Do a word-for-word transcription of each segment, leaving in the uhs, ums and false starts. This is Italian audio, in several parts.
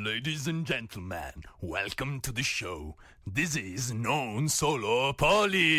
Ladies and gentlemen, welcome to the show. This is Non Solo Poli.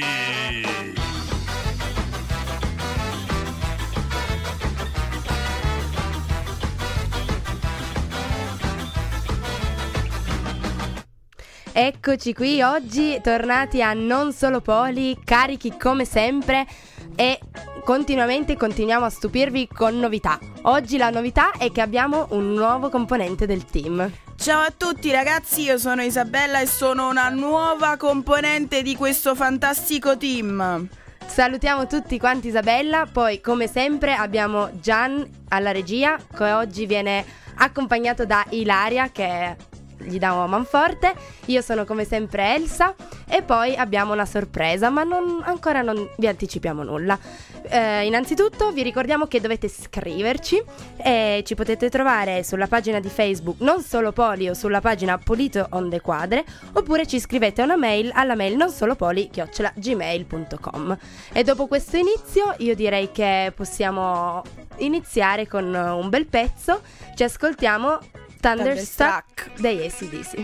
Eccoci qui oggi, tornati a Non Solo Poli, carichi come sempre e continuamente continuiamo a stupirvi con novità. Oggi la novità è che abbiamo un nuovo componente del team. Ciao a tutti ragazzi, io sono Isabella e sono una nuova componente di questo fantastico team. Salutiamo tutti quanti Isabella, poi come sempre abbiamo Gian alla regia, che oggi viene accompagnato da Ilaria che gli dà un manforte. Io sono come sempre Elsa e poi abbiamo una sorpresa, ma non, ancora non vi anticipiamo nulla. Eh, innanzitutto vi ricordiamo che dovete scriverci e ci potete trovare sulla pagina di Facebook Non Solo Poli o sulla pagina Pulito on the Quadre, oppure ci scrivete una mail alla mail nonsolopoli chiocciola gmail punto com. E dopo questo inizio io direi che possiamo iniziare con un bel pezzo. Ci ascoltiamo Thunderstruck dei A C D C.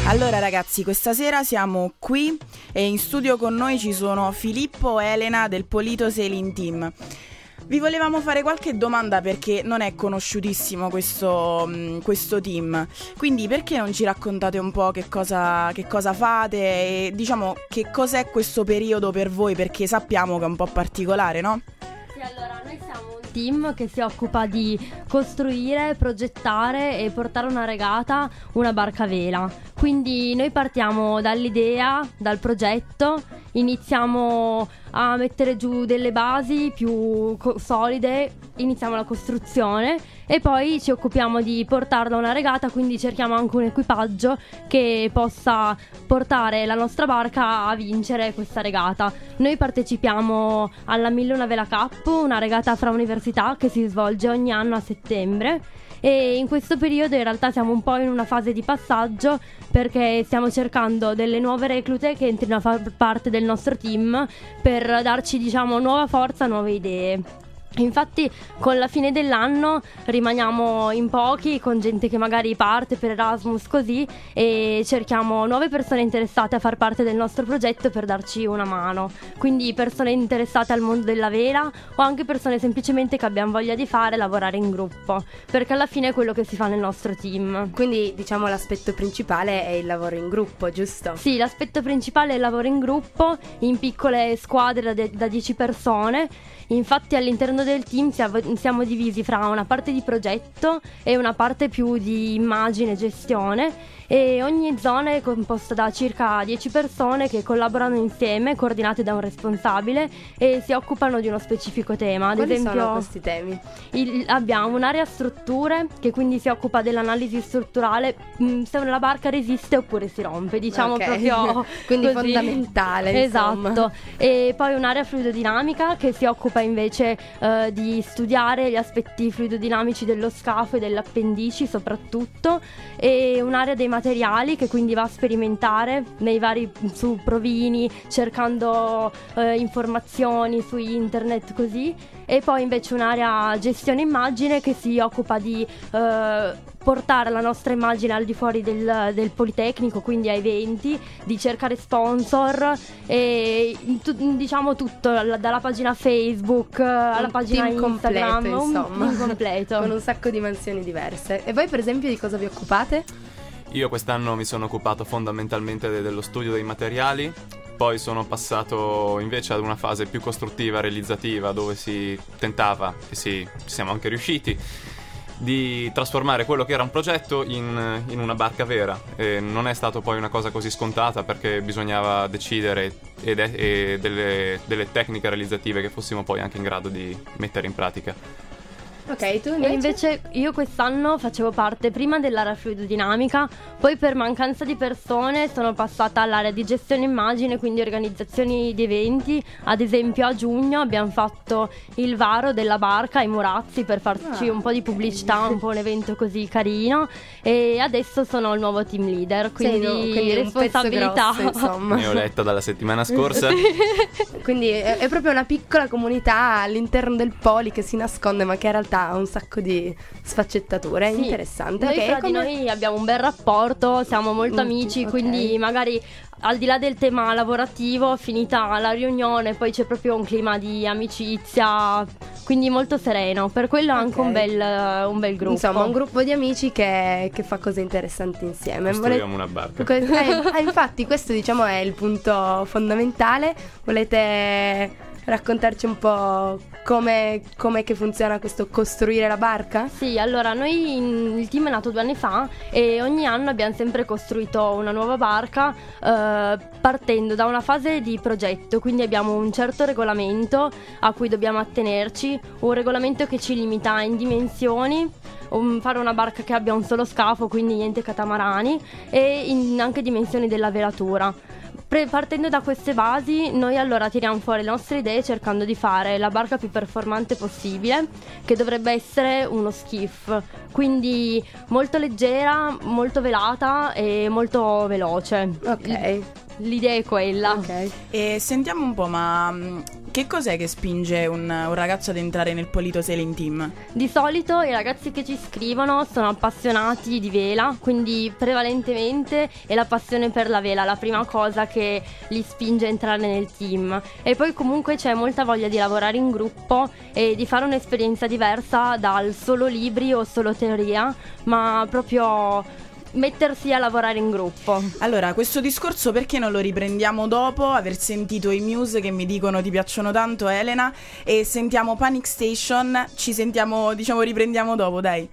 Allora ragazzi, questa sera siamo qui e in studio con noi ci sono Filippo e Elena del Polito Sailing Team. Vi volevamo fare qualche domanda perché non è conosciutissimo questo, questo team, quindi perché non ci raccontate un po' che cosa, che cosa fate e diciamo che cos'è questo periodo per voi, perché sappiamo che è un po' particolare, no? Sì, allora noi siamo un team che si occupa di costruire, progettare e portare una regata, una barca a vela. Quindi noi partiamo dall'idea, dal progetto, iniziamo a mettere giù delle basi più co- solide, iniziamo la costruzione e poi ci occupiamo di portarla a una regata, quindi cerchiamo anche un equipaggio che possa portare la nostra barca a vincere questa regata. Noi partecipiamo alla Mille Una Vela Cup, una regata fra università che si svolge ogni anno a settembre. E in questo periodo in realtà siamo un po' in una fase di passaggio perché stiamo cercando delle nuove reclute che entrino a far parte del nostro team per darci, diciamo, nuova forza, nuove idee. Infatti con la fine dell'anno rimaniamo in pochi, con gente che magari parte per Erasmus così, e cerchiamo nuove persone interessate a far parte del nostro progetto per darci una mano. Quindi persone interessate al mondo della vela o anche persone semplicemente che abbiano voglia di fare, lavorare in gruppo, perché alla fine è quello che si fa nel nostro team. Quindi diciamo l'aspetto principale è il lavoro in gruppo, giusto? Sì, l'aspetto principale è il lavoro in gruppo, in piccole squadre da, da dieci persone. Infatti all'interno del team siamo divisi fra una parte di progetto e una parte più di immagine e gestione, e ogni zona è composta da circa dieci persone che collaborano insieme, coordinate da un responsabile, e si occupano di uno specifico tema. Ad Quali esempio, sono questi temi? Il, abbiamo un'area strutture che quindi si occupa dell'analisi strutturale, mh, se la barca resiste oppure si rompe, diciamo. Ok. Proprio quindi così. Fondamentale, insomma. Esatto. E poi un'area fluidodinamica che si occupa invece eh, di studiare gli aspetti fluidodinamici dello scafo e delle appendici soprattutto, e un'area dei materiali che quindi va a sperimentare nei vari su provini, cercando eh, informazioni su internet così. E poi invece un'area gestione immagine che si occupa di eh, portare la nostra immagine al di fuori del, del Politecnico, quindi a eventi, di cercare sponsor e tu, diciamo tutto, dalla pagina Facebook alla un pagina team Instagram, completo, insomma. un team completo con un sacco di mansioni diverse. E voi per esempio di cosa vi occupate? Io quest'anno mi sono occupato fondamentalmente de- dello studio dei materiali, poi sono passato invece ad una fase più costruttiva, realizzativa, dove si tentava, e sì, ci siamo anche riusciti, di trasformare quello che era un progetto in, in una barca vera. E non è stato poi una cosa così scontata perché bisognava decidere ed è, e delle, delle tecniche realizzative che fossimo poi anche in grado di mettere in pratica. Ok, tu invece? E invece io quest'anno facevo parte prima dell'area fluidodinamica, poi per mancanza di persone sono passata all'area di gestione immagine, quindi organizzazioni di eventi. Ad esempio a giugno abbiamo fatto il varo della barca ai Murazzi per farci Ah, un po' di pubblicità, un po' un evento così carino, e adesso sono il nuovo team leader, quindi, Sei, no, quindi un responsabilità. pezzo grosso, insomma. Ne ho letta dalla settimana scorsa. Quindi è, è proprio una piccola comunità all'interno del Poli che si nasconde, ma che in realtà ha un sacco di sfaccettature. Sì. Interessante. Noi Ok, fra come- di noi abbiamo un bel rapporto, siamo molto Mm, amici, ok. quindi magari al di là del tema lavorativo, finita la riunione, poi c'è proprio un clima di amicizia, quindi molto sereno. Per quello è anche Ok. un bel, un bel gruppo. Insomma, un gruppo di amici che, che fa cose interessanti insieme. Costruiamo una barca. Que- eh, eh, infatti questo diciamo è il punto fondamentale. Volete raccontarci un po' come come che funziona questo costruire la barca? Sì, allora noi in- il team è nato due anni fa e ogni anno abbiamo sempre costruito una nuova barca eh, partendo da una fase di progetto, quindi abbiamo un certo regolamento a cui dobbiamo attenerci, un regolamento che ci limita in dimensioni, um, fare una barca che abbia un solo scafo, quindi niente catamarani, e in anche dimensioni della velatura. Pre- partendo da queste basi noi allora tiriamo fuori le nostre idee cercando di fare la barca più performante possibile, che dovrebbe essere uno skiff, quindi molto leggera, molto velata e molto veloce. Ok. L'idea è quella. Ok. E sentiamo un po', ma mh, Che cos'è che spinge un, un ragazzo ad entrare nel Polito Sailing Team? Di solito i ragazzi che ci scrivono sono appassionati di vela, quindi prevalentemente è la passione per la vela la prima cosa che li spinge a entrare nel team. E poi comunque c'è molta voglia di lavorare in gruppo e di fare un'esperienza diversa dal solo libri o solo teoria, ma proprio mettersi a lavorare in gruppo. Allora, questo discorso perché non lo riprendiamo dopo aver sentito i Muse che mi dicono ti piacciono tanto, Elena, e sentiamo Panic Station. Ci sentiamo, diciamo, riprendiamo dopo, dai.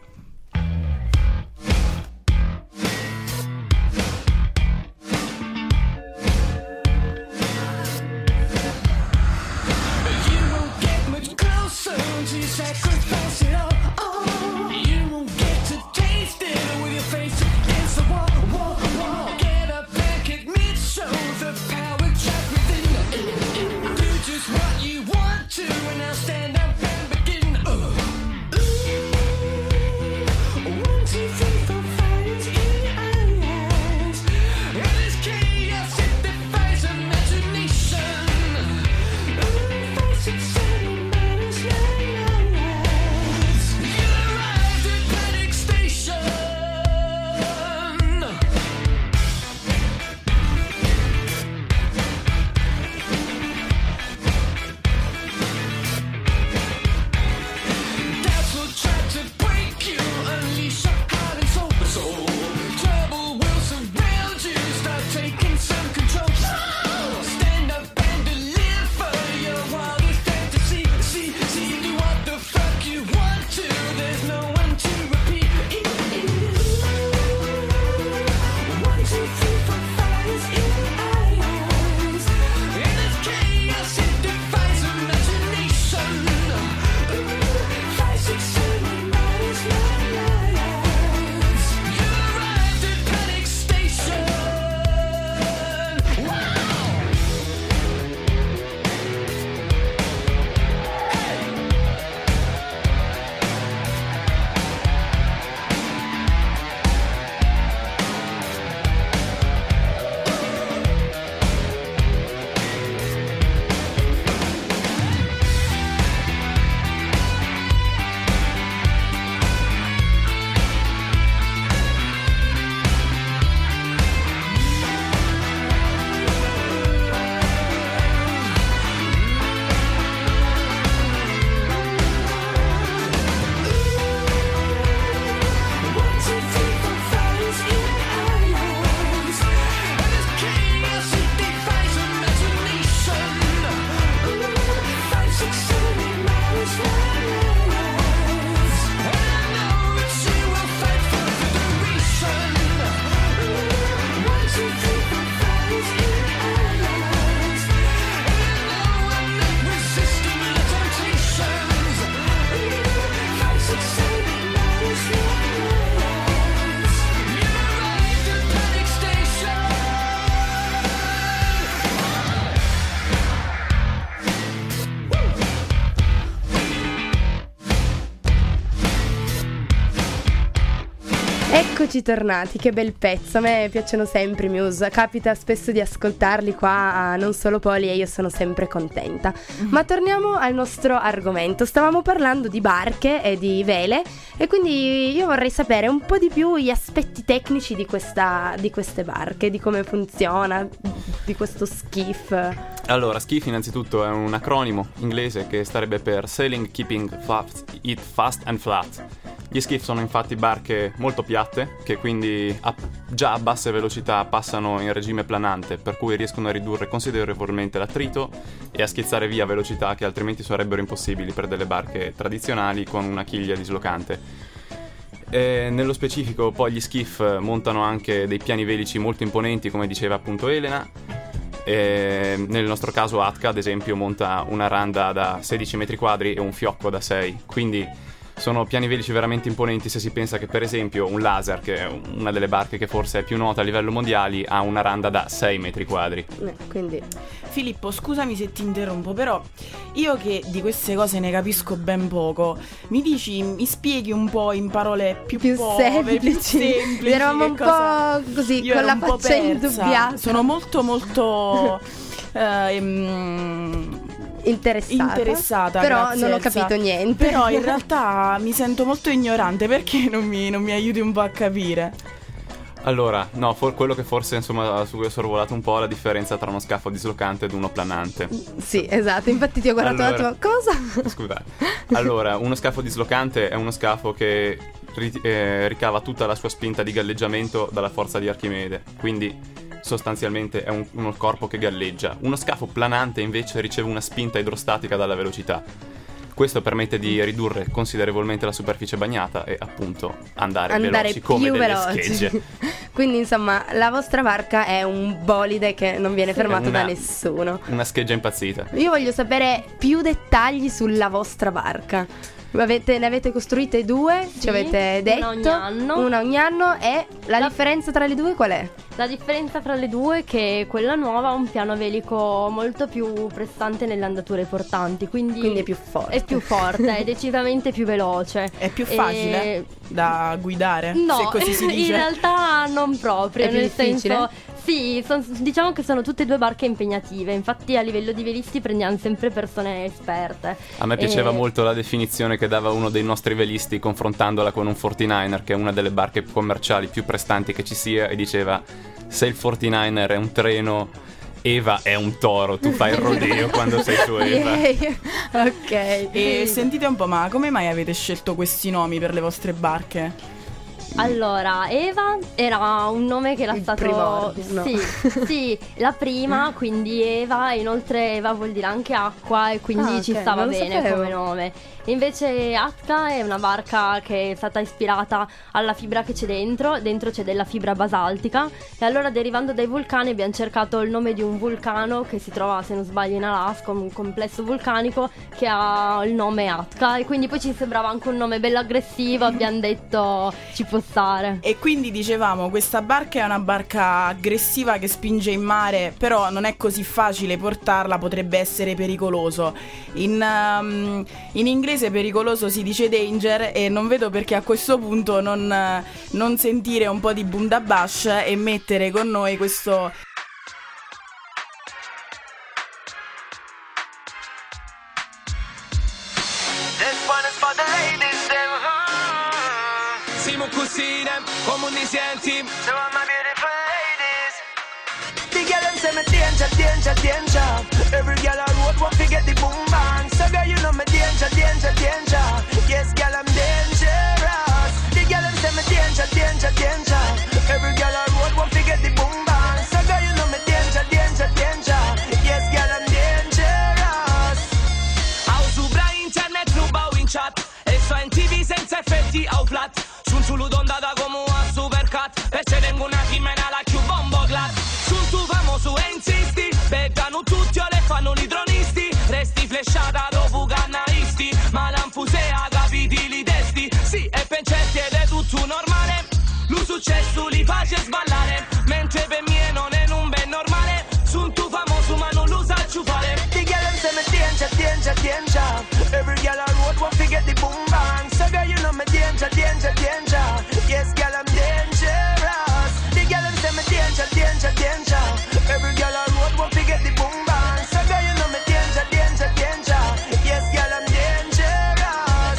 Eccoci tornati, che bel pezzo, a me piacciono sempre i Muse, capita spesso di ascoltarli qua a Non Solo Poli e io sono sempre contenta. Ma torniamo al nostro argomento, stavamo parlando di barche e di vele e quindi io vorrei sapere un po' di più gli aspetti tecnici di, questa, di queste barche, di come funziona, di questo skiff. Allora, skiff innanzitutto è un acronimo inglese che starebbe per Sailing Keeping Fast, It Fast and Flat. Gli skiff sono infatti barche molto piatte che quindi a, già a basse velocità passano in regime planante, per cui riescono a ridurre considerevolmente l'attrito e a schizzare via velocità che altrimenti sarebbero impossibili per delle barche tradizionali con una chiglia dislocante. E nello specifico poi gli skiff montano anche dei piani velici molto imponenti, come diceva appunto Elena. E nel nostro caso Atka ad esempio monta una randa da sedici metri quadri e un fiocco da sei, quindi sono piani velici veramente imponenti se si pensa che per esempio un laser, che è una delle barche che forse è più nota a livello mondiale, ha una randa da sei metri quadri. Eh, quindi Filippo, scusami se ti interrompo, però io che di queste cose ne capisco ben poco, mi dici, mi spieghi un po' in parole più, più povere, semplici. più semplici. Eravamo un cosa... po' così, io con la un po' faccia persa. indubbiata. Sono molto molto... uh, um, interessata, interessata però grazie, non ho Elsa. capito niente. Però in realtà mi sento molto ignorante, perché non mi, non mi aiuti un po' a capire? Allora, no, for- quello che forse insomma su cui ho sorvolato un po' è la differenza tra uno scafo dislocante ed uno planante. Sì, esatto, infatti ti ho guardato Allora- un attimo, cosa? Scusate. Allora, uno scafo dislocante è uno scafo che ri- eh, ricava tutta la sua spinta di galleggiamento dalla forza di Archimede, quindi sostanzialmente è un- uno corpo che galleggia. Uno scafo planante invece riceve una spinta idrostatica dalla velocità. Questo permette di ridurre considerevolmente la superficie bagnata e appunto andare, Andare veloci come più delle veloci. schegge. Quindi insomma la vostra barca è un bolide che non viene fermato una- da nessuno. Una scheggia impazzita. Io voglio sapere più dettagli sulla vostra barca. Avete, ne avete costruite due? Sì, ci avete detto? una ogni anno. Una ogni anno. E la, La- differenza tra le due qual è? La differenza fra le due è che quella nuova ha un piano velico molto più prestante nelle andature portanti, quindi, Quindi è più forte. È più forte, è decisamente più veloce. È più E- facile da guidare, No, se così si in dice? realtà non proprio, È più nel difficile? senso sì, son- diciamo che sono tutte e due barche impegnative, infatti a livello di velisti prendiamo sempre persone esperte. A me piaceva E- molto la definizione che dava uno dei nostri velisti confrontandola con un quarantanove, che è una delle barche commerciali più prestanti che ci sia, e diceva: se il quarantanove è un treno, Eva è un toro, tu fai il rodeo quando sei su Eva. Yay. Ok. E sentite un po', ma come mai avete scelto questi nomi per le vostre barche? Allora, Eva era un nome che era Il stato primordio, no? Sì, sì, la prima, quindi Eva, inoltre Eva vuol dire anche acqua e quindi Ah, ci ok, stava non lo bene sapevo. come nome. Invece Atka è una barca che è stata ispirata alla fibra che c'è dentro, dentro c'è della fibra basaltica e allora derivando dai vulcani abbiamo cercato il nome di un vulcano che si trova, se non sbaglio, in Alaska, un complesso vulcanico che ha il nome Atka e quindi poi ci sembrava anche un nome bello aggressivo, abbiamo detto ci può stare. E quindi dicevamo, questa barca è una barca aggressiva che spinge in mare, però non è così facile portarla, potrebbe essere pericoloso. In, um, in inglese pericoloso si dice danger, e non vedo perché a questo punto non, eh, non sentire un po' di Bundabash e mettere con noi questo... This one is for the ladies, them. Mm. Siamo così, them. Come mi senti? So all my beautiful ladies. The girl them say me danger, danger, danger. Every girl I road want to get the boom bang. So girl you know me danger, danger, danger. Yes, girl I'm dangerous. The girl them say me danger, danger, danger. Every girl I road want to get the boom bang. So girl you know me danger, danger, danger. Yes, girl I'm dangerous. Au subra internet nu bau in chat e so in T V senza effetti au plat. Sunt sulu dondata come un supercat. Perché tengo una chimera la più bombo glad. Sunt tu famoso e insisti. Beccano tutti o le fanno i dronisti. Resti flashata dopo cannaisti. Ma l'anfusea capiti li testi. Sì, e pencetti ed è tutto normale. Lo successo li face sballare. Mentre per me non è un ben normale. Sunt tu famoso ma non lo saccio fare. The girl them say me danger, danger, danger. Every girl I road want to get the boom bang. So girl you know me danger, danger, danger. Yes girl I'm dangerous. The girl them say me danger, danger, danger. Every girl I road want to get the boom bang. So girl you know me danger, danger, danger. Yes girl I'm dangerous.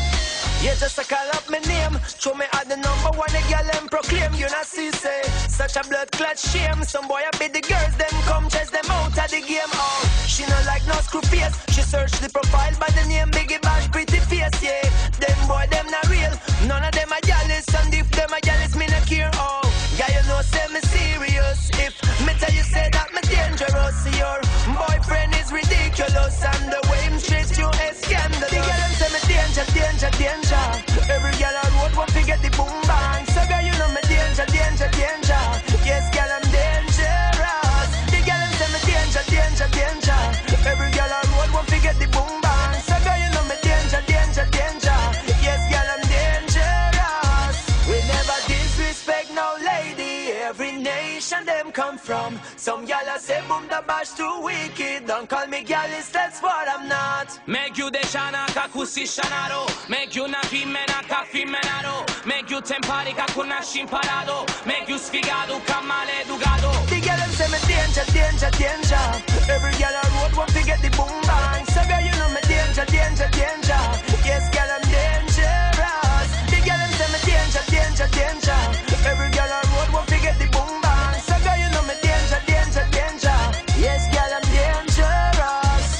You just a call up my name. Show me at the number one, the girl them proclaim. You not see say such a blood clot shame. Some boy I be the girls them come chase them out of the game. Oh, she not like no screw face. She search the profile by the name Biggie Bash, pretty face. Yeah, them boy them not real. None of them are jealous, and if them are jealous, me not care. Oh, yeah you know say me serious. If me tell you say that me dangerous, your boyfriend is ridiculous, and the way him treats you is scandalous. The girl them say me danger, danger, danger. Every girl I road want to get the boom bang. So girl you know me danger, danger, danger. Yes girl I'm dangerous. The girl them say me danger, danger, danger. Every girl I road want to get the boom bang. So girl you know me danger, danger, danger. Yes girl I'm dangerous. We never disrespect no lady. Every nation them come from. Some gyal a say boom the bash too wicked. Don't call me gyalist, that's what I'm not. Make you de shana kakusi shanaro. Make you na fimena ka fimenaro. Make you tempari ka kunashi imparado. Make you sfigato ka maleducato. The gyal them say me danger, danger, danger, danger. Every girl on road want to get the boom bang. So girl, you know me danger, danger, danger. Yes, girl, I'm dangerous. The girl them say me danger, danger, danger. Every girl on road want to get the boom bang. So girl, you know me danger, danger, danger. Yes, girl, I'm dangerous.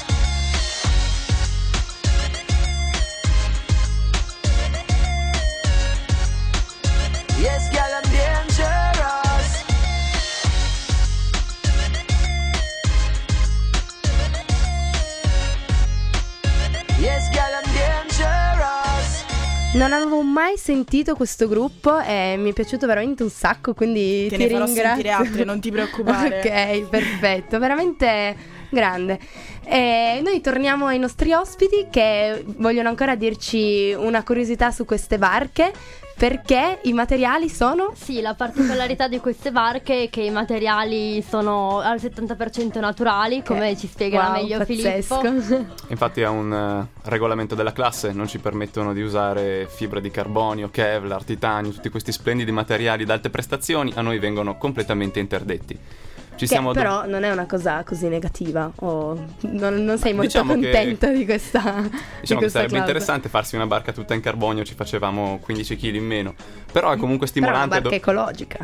Yes, girl, I'm dangerous. Yes, girl, I'm dangerous. Non avevo mai sentito questo gruppo e mi è piaciuto veramente un sacco, quindi Te ti ne farò ringrazio. sentire altre, non ti preoccupare. Ok, perfetto, veramente grande. E noi torniamo ai nostri ospiti che vogliono ancora dirci una curiosità su queste barche, perché i materiali sono... Sì, la particolarità di queste barche è che i materiali sono al settanta per cento naturali, come ci spiegherà Wow, meglio pazzesco. Filippo. Infatti ha un eh, regolamento della classe, non ci permettono di usare fibre di carbonio, Kevlar, titanio, tutti questi splendidi materiali ad alte prestazioni, a noi vengono completamente interdetti. Ci Che siamo do- però non è una cosa così negativa, o non, non sei molto Diciamo che- contento di questa di Diciamo che questa sarebbe clausola. interessante farsi una barca tutta in carbonio, ci facevamo quindici chili in meno. Però è comunque Però è una stimolante. barca do- ecologica.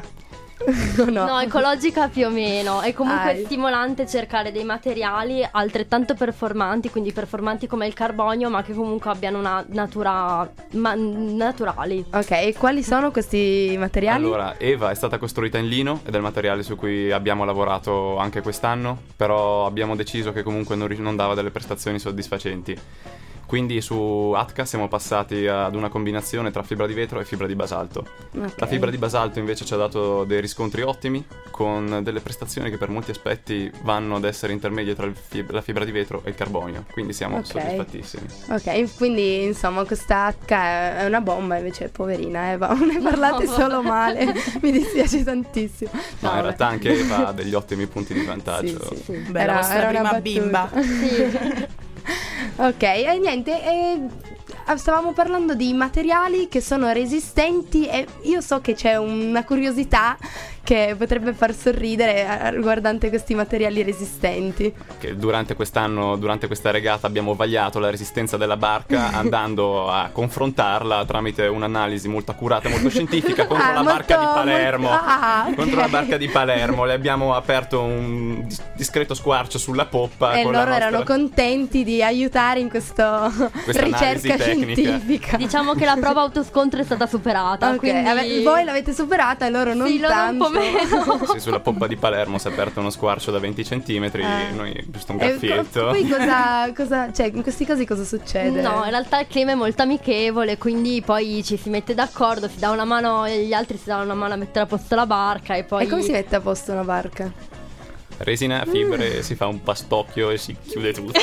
no. No, ecologica più o meno. È comunque Ah, stimolante cercare dei materiali altrettanto performanti, quindi performanti come il carbonio, ma che comunque abbiano una natura ma- naturali. Ok, e quali sono questi materiali? Allora, Eva è stata costruita in lino ed è il materiale su cui abbiamo lavorato anche quest'anno, però abbiamo deciso che comunque non, ri- non dava delle prestazioni soddisfacenti. Quindi su Atka siamo passati ad una combinazione tra fibra di vetro e fibra di basalto. Ok. La fibra di basalto invece ci ha dato dei riscontri ottimi, con delle prestazioni che per molti aspetti vanno ad essere intermedie tra il fib- la fibra di vetro e il carbonio, quindi siamo Ok. soddisfattissimi. Ok, quindi insomma questa H è una bomba, invece poverina Eva, ne parlate solo male, mi dispiace tantissimo. No, in vabbè. realtà anche Eva ha degli ottimi punti di vantaggio. Sì, sì, sì. Beh, la vostra una prima battuta. bimba. Sì. Ok, e niente, e stavamo parlando di materiali che sono resistenti e io so che c'è una curiosità che potrebbe far sorridere eh, riguardante questi materiali resistenti. Che durante quest'anno, durante questa regata abbiamo vagliato la resistenza della barca andando a confrontarla tramite un'analisi molto accurata e molto scientifica contro Ah, la molto- barca di Palermo. molto- ah, ok. Contro la barca di Palermo le abbiamo aperto un dis- discreto squarcio sulla poppa E con loro la nostra... erano contenti di aiutare in questa Questa analisi ricerca tecnica. scientifica. Diciamo che la prova autoscontro è stata superata. Ok, quindi... vabbè, voi l'avete superata e loro non Sì, loro un tanto. po' meno. Sì, sulla poppa di Palermo si è aperto uno squarcio da venti centimetri, Eh. noi giusto un E graffietto. co- poi cosa, cosa, cioè in questi casi cosa succede? No, in realtà il clima è molto amichevole, quindi poi ci si mette d'accordo, si dà una mano e gli altri si danno una mano a mettere a posto la barca e poi... E come si mette a posto una barca? Resina, fibre, si fa un pastocchio e si chiude tutto.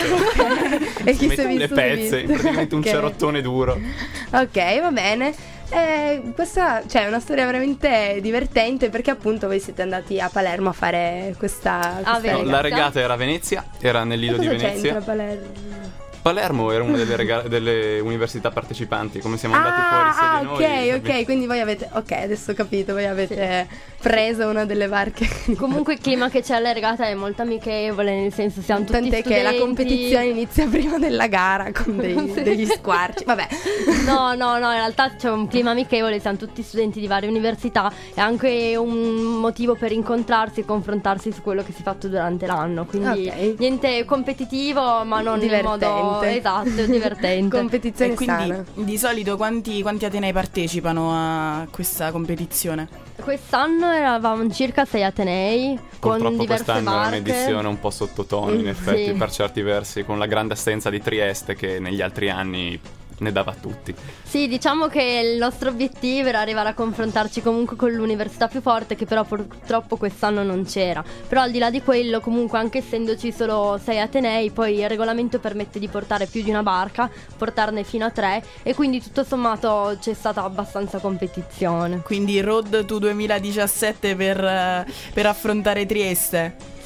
E Si chi si è mettono le visto, si è pezze, visto. praticamente un Ok. cerottone duro. Ok, va bene. Eh, questa cioè, è una storia veramente divertente perché appunto voi siete andati a Palermo a fare questa, questa Venezia. No, la regata era a Venezia, era nel lido E di cosa Venezia. c'entra Palermo? Palermo era una delle, rega- delle università partecipanti, come siamo andati fuori Ah, sede ah, noi. ok, ok, quindi voi avete, ok, adesso ho capito, voi avete preso una delle barche. Comunque il clima che c'è alla regata è molto amichevole, nel senso siamo tutti Tant'è che la studenti. competizione inizia prima della gara con dei- degli squarci. Vabbè. No, no, no, in realtà c'è un clima amichevole, siamo tutti studenti di varie università, è anche un motivo per incontrarsi e confrontarsi su quello che si è fatto durante l'anno, quindi Ok. niente competitivo, ma non in modo Divertente. esatto, divertente. Competizione E quindi sana. di solito quanti, quanti atenei partecipano a questa competizione? Quest'anno eravamo circa sei atenei con Purtroppo diverse quest'anno è barche. un'edizione un po' sottotono, in Mm, effetti, sì. per certi versi, con la grande assenza di Trieste che negli altri anni ne dava a tutti. Sì, diciamo che il nostro obiettivo era arrivare a confrontarci comunque con l'università più forte, che però purtroppo quest'anno non c'era. Però al di là di quello, comunque, anche essendoci solo sei atenei, poi il regolamento permette di portare più di una barca, portarne fino a tre, e quindi tutto sommato c'è stata abbastanza competizione. Quindi Road to duemiladiciassette per, eh, per affrontare Trieste.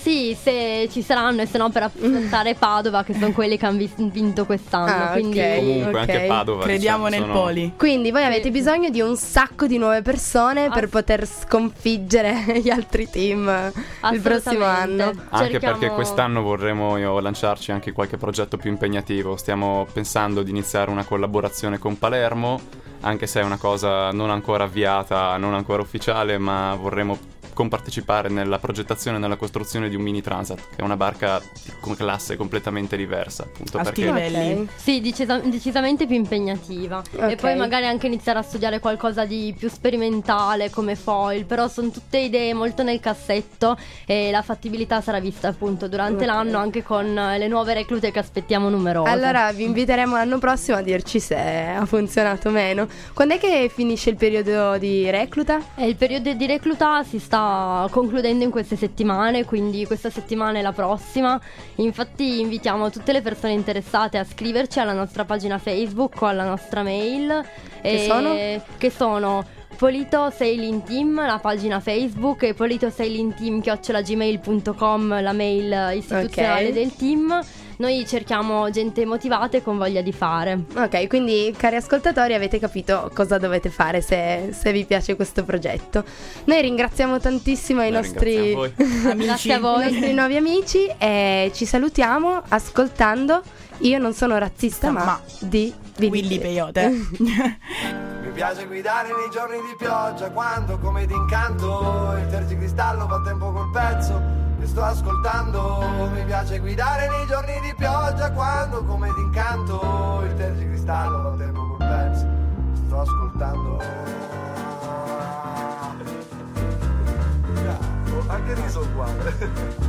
Sì, se ci saranno, e se no per rappresentare Padova, che sono quelli che hanno vis- vinto quest'anno. Ah, quindi ok. Comunque ok. anche Padova, Crediamo diciamo, nel sono- Poli. Quindi voi avete bisogno di un sacco di nuove persone per Ass- poter sconfiggere gli altri team il prossimo Assolutamente. anno. Anche Cerchiamo- perché quest'anno vorremmo io, lanciarci anche qualche progetto più impegnativo. Stiamo pensando di iniziare una collaborazione con Palermo, anche se è una cosa non ancora avviata, non ancora ufficiale, ma vorremmo compartecipare nella progettazione e nella costruzione di un mini transat, che è una barca con classe completamente diversa, appunto Alti perché livelli. Ok. Sì, decisa- decisamente più impegnativa. Ok. E poi magari anche iniziare a studiare qualcosa di più sperimentale come foil. Però sono tutte idee molto nel cassetto e la fattibilità sarà vista appunto durante Ok. l'anno, anche con eh, le nuove reclute che aspettiamo numerose. Allora vi inviteremo l'anno prossimo a dirci se ha funzionato o meno. Quando è che finisce il periodo di recluta? E il periodo di recluta si sta concludendo in queste settimane, quindi questa settimana e la prossima. Infatti invitiamo tutte le persone interessate a scriverci alla nostra pagina Facebook o alla nostra mail. Che e- sono? Che sono Polito Sailing Team, la pagina Facebook, e Polito Sailing Team chiocciola gmail punto com, la mail istituzionale Ok. del team. Noi cerchiamo gente motivata e con voglia di fare. Ok, quindi cari ascoltatori avete capito cosa dovete fare se, se vi piace questo progetto. Noi ringraziamo tantissimo i Noi nostri, ringraziamo voi. Amici. Grazie a i voi. nostri nuovi amici e ci salutiamo ascoltando Io non sono razzista ma, Ma- di Willy Peyote. Mi piace guidare nei giorni di pioggia, quando come d'incanto il tergicristallo fa tempo col pezzo che sto ascoltando. Mi piace guidare nei giorni di pioggia, quando come d'incanto il tergicristallo fa tempo col pezzo che sto ascoltando. Bravo, anche il riso uguale.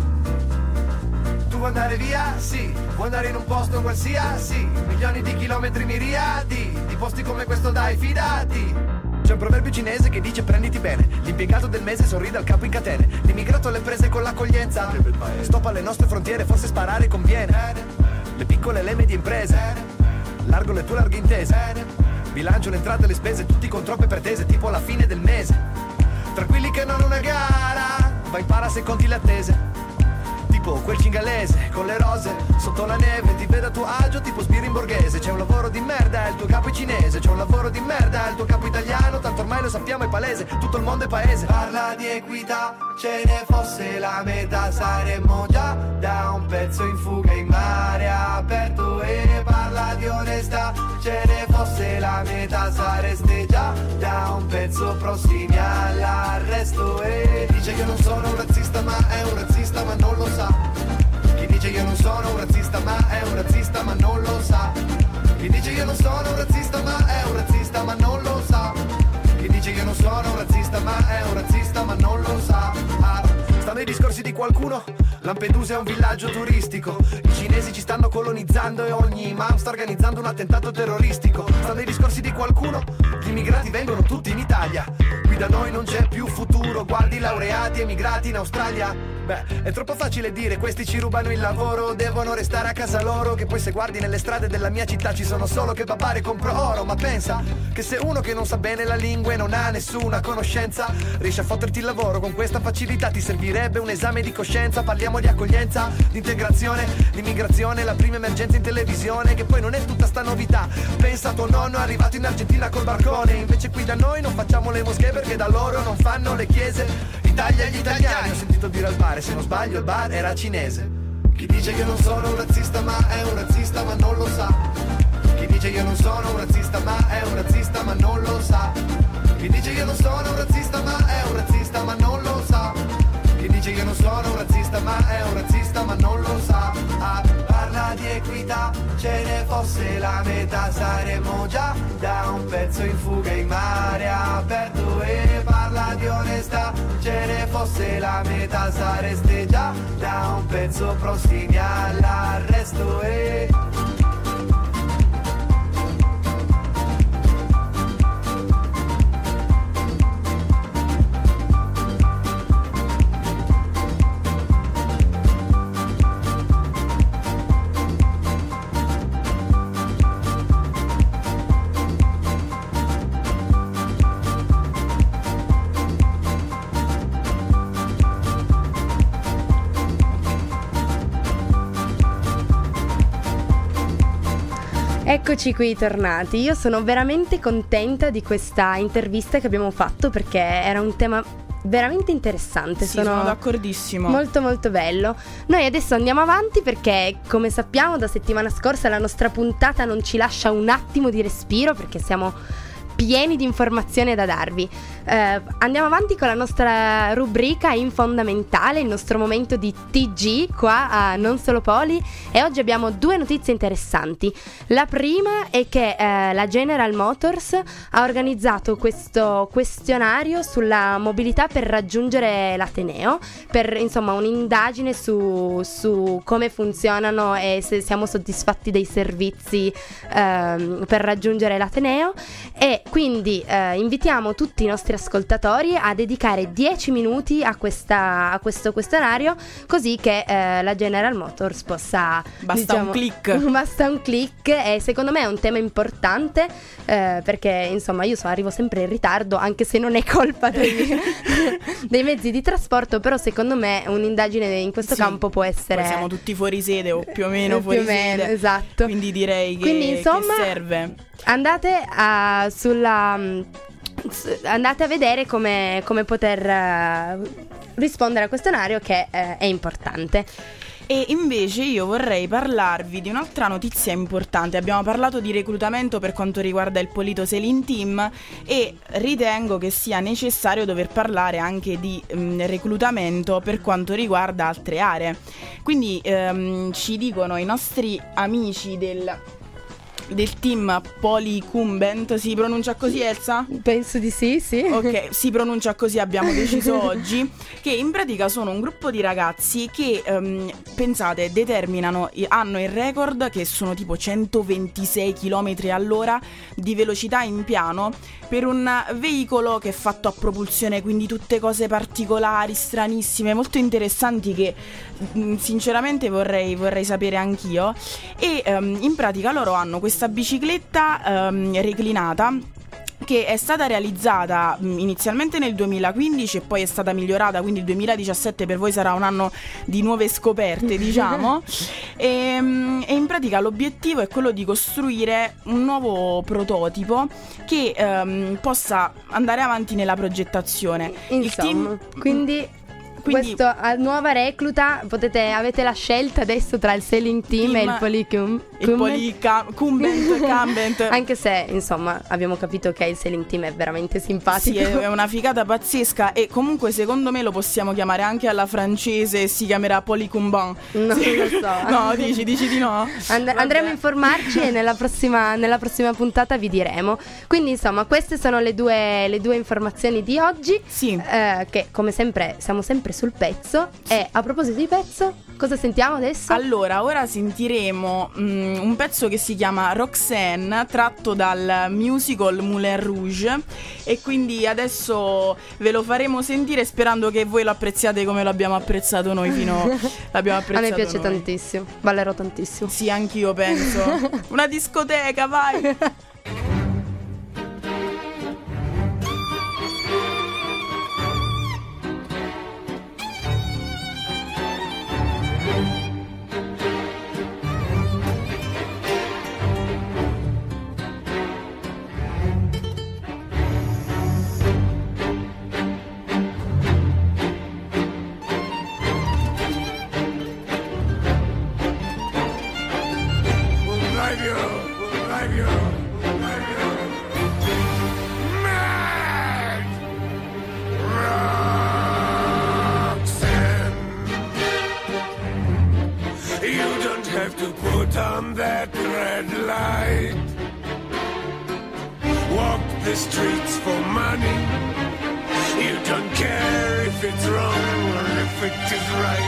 Tu vuoi andare via? Sì. Vuoi andare in un posto qualsiasi? Milioni di chilometri miriadi, di posti come questo dai, fidati. C'è un proverbio cinese che dice prenditi bene. L'impiegato del mese sorride al capo in catene. L'immigrato alle prese con l'accoglienza. Stop alle nostre frontiere, forse sparare conviene. Le piccole e le medie imprese. Largo le tue larghe intese. Bilancio le entrate e le spese, tutti con troppe pretese, tipo alla fine del mese. Tranquilli che non è una gara, vai para se conti le attese. Tipo quel cingalese con le rose sotto la neve, ti vedo a tuo agio tipo sbirri in borghese. C'è un lavoro di merda, il tuo capo è cinese. C'è un lavoro di merda, il tuo capo italiano. Tanto ormai lo sappiamo, è palese, tutto il mondo è paese. Parla di equità, ce ne fosse la metà saremmo già da un pezzo in fuga in mare aperto. E parla di onestà, ce ne fosse la metà sareste già da un pezzo prossimi all'arresto. E dice che non sono un razzista ma è un razzista ma non lo sa. Chi dice io non sono un razzista ma è un razzista ma non lo sa. Chi dice io non sono un razzista ma è un razzista ma non lo sa. Chi dice io non sono un razzista ma è un razzista ma non lo sa. Ah, sta nei discorsi di qualcuno. Lampedusa è un villaggio turistico. I cinesi ci stanno colonizzando e ogni imam sta organizzando un attentato terroristico. Sta nei discorsi di qualcuno. Gli immigrati vengono tutti in Italia. Qui da noi non c'è più futuro. Guardi laureati emigrati in Australia. Beh, è troppo facile dire questi ci rubano il lavoro, devono restare a casa loro. Che poi se guardi nelle strade della mia città ci sono solo che papare compro oro. Ma pensa che se uno che non sa bene la lingua e non ha nessuna conoscenza riesce a fotterti il lavoro con questa facilità, ti servirebbe un esame di coscienza. Parliamo di accoglienza, di integrazione, di immigrazione, la prima emergenza in televisione, che poi non è tutta sta novità. Pensa a tuo nonno arrivato in Argentina col barcone, invece qui da noi non facciamo le moschee perché da loro non fanno le chiese. Italia agli italiani, ho sentito dire al bar, se non sbaglio il bar era cinese. Chi dice che non sono un razzista ma è un razzista ma non lo sa. Chi dice io non sono un razzista ma è un razzista ma non lo sa. Chi dice io non sono un razzista ma è un razzista ma non lo sa. Chi dice io non sono un razzista ma è un razzista ma non lo sa. Ah, parla di equità, ce ne fosse la metà saremmo già da un pezzo in fuga in mare aperto. E parla di onestà, ce ne fosse la metà sareste già da un pezzo prossimi all'arresto. E Eccoci qui tornati. Io sono veramente contenta di questa intervista che abbiamo fatto perché era un tema veramente interessante. Sì, sono, sono d'accordissimo. Molto molto bello. Noi adesso andiamo avanti perché, come sappiamo, da settimana scorsa la nostra puntata non ci lascia un attimo di respiro perché siamo pieni di informazioni da darvi. Eh, andiamo avanti con la nostra rubrica in fondamentale, il nostro momento di T G qua a Non Solo Poli, e oggi abbiamo due notizie interessanti. La prima è che eh, la General Motors ha organizzato questo questionario sulla mobilità per raggiungere l'Ateneo, per insomma un'indagine su, su come funzionano e se siamo soddisfatti dei servizi eh, per raggiungere l'Ateneo, e quindi eh, invitiamo tutti i nostri ascoltatori a dedicare dieci minuti a, questa, a questo questionario, così che eh, la General Motors possa, basta diciamo, un click basta un click. E secondo me è un tema importante eh, perché insomma io so, arrivo sempre in ritardo, anche se non è colpa dei, dei mezzi di trasporto, però secondo me un'indagine in questo sì, campo può essere, poi siamo tutti fuori sede o più o meno fuori più o meno, sede, esatto. Quindi direi che, quindi, insomma, che serve. Andate a, sulla andate a vedere come, come poter uh, rispondere al questionario, che uh, è importante. E invece io vorrei parlarvi di un'altra notizia importante. Abbiamo parlato di reclutamento per quanto riguarda il Polito Sailing Team e ritengo che sia necessario dover parlare anche di um, reclutamento per quanto riguarda altre aree. Quindi um, ci dicono i nostri amici del del team Policumbent, si pronuncia così, Elsa? Penso di sì, sì. Ok, si pronuncia così, abbiamo deciso oggi, che in pratica sono un gruppo di ragazzi che, um, pensate, determinano, hanno il record che sono tipo centoventisei chilometri all'ora di velocità in piano per un veicolo che è fatto a propulsione, quindi tutte cose particolari, stranissime, molto interessanti che mh, sinceramente vorrei, vorrei sapere anch'io. E um, in pratica loro hanno questa bicicletta um, reclinata che è stata realizzata mh, inizialmente nel duemilaquindici e poi è stata migliorata, quindi il duemiladiciassette per voi sarà un anno di nuove scoperte, diciamo. e, mh, e in pratica l'obiettivo è quello di costruire un nuovo prototipo che um, possa andare avanti nella progettazione. Insomma, il team, Quindi, quindi questa nuova recluta, potete, avete la scelta adesso tra il Sailing Team, team e il Policum il Policumbent Cumbent. Anche se insomma abbiamo capito che il Sailing Team è veramente simpatico. Sì, è una figata pazzesca. E comunque secondo me lo possiamo chiamare anche alla francese e si chiamerà Policumbent. Non sì. lo so. No, dici, dici di no. And- andremo a informarci e nella prossima, nella prossima puntata vi diremo. Quindi insomma queste sono le due, le due informazioni di oggi. Sì. eh, Che come sempre siamo sempre sul pezzo. E a proposito di pezzo, cosa sentiamo adesso? Allora, ora sentiremo um, un pezzo che si chiama Roxanne, tratto dal musical Moulin Rouge, e quindi adesso ve lo faremo sentire sperando che voi lo apprezziate come l'abbiamo apprezzato noi fino l'abbiamo apprezzato a me piace noi. tantissimo, ballerò tantissimo. Sì, anch'io penso. Una discoteca, vai! On that red light, walk the streets for money. You don't care if it's wrong or if it is right.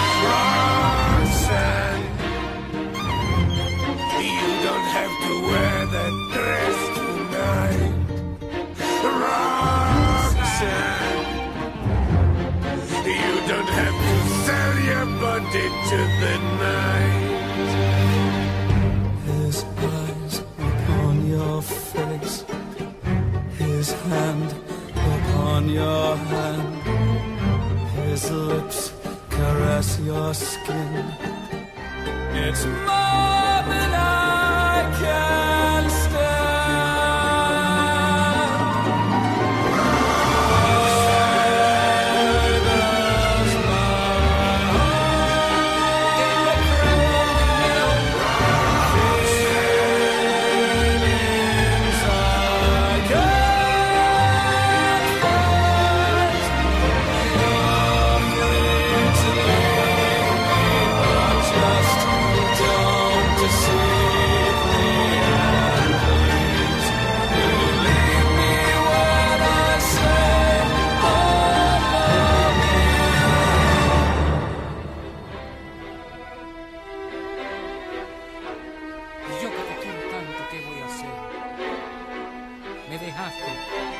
Roxanne, you don't have to wear that dress tonight. Roxanne, you don't have to sell your body to the night. His eyes upon your face, his hand upon your hand, his lips caress your skin. It's more than I can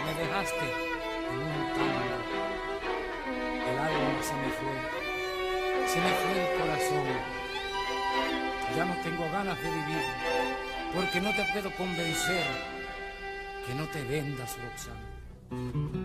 me dejaste en un tango. El alma se me fue, se me fue el corazón. Ya no tengo ganas de vivir, porque no te puedo convencer que no te vendas, Roxana.